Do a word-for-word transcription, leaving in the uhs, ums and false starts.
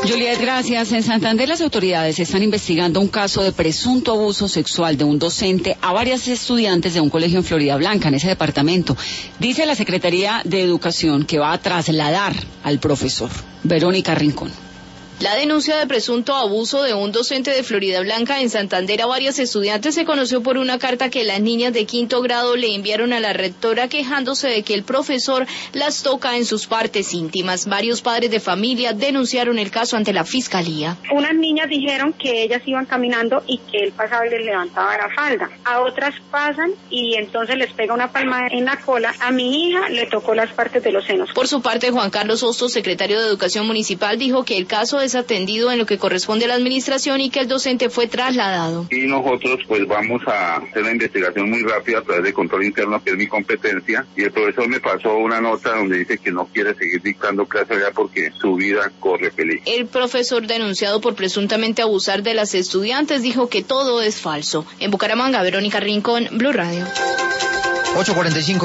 Juliet, gracias. En Santander las autoridades están investigando un caso de presunto abuso sexual de un docente a varias estudiantes de un colegio en Florida Blanca, en ese departamento. Dice la Secretaría de Educación que va a trasladar al profesor. Verónica Rincón. La denuncia de presunto abuso de un docente de Florida Blanca en Santander a varias estudiantes se conoció por una carta que las niñas de quinto grado le enviaron a la rectora quejándose de que el profesor las toca en sus partes íntimas. Varios padres de familia denunciaron el caso ante la fiscalía. Unas niñas dijeron que ellas iban caminando y que él pasaba y les levantaba la falda. A otras pasan y entonces les pega una palmada en la cola. A mi hija le tocó las partes de los senos. Por su parte, Juan Carlos Hostos, secretario de Educación Municipal, dijo que el caso es atendido en lo que corresponde a la administración y que el docente fue trasladado. Y nosotros pues vamos a hacer la investigación muy rápida a través de control interno, que es mi competencia, y el profesor me pasó una nota donde dice que no quiere seguir dictando clases allá porque su vida corre peligro. El profesor, denunciado por presuntamente abusar de las estudiantes, dijo que todo es falso. En Bucaramanga, Verónica Rincón, Blue Radio. ocho cuarenta y cinco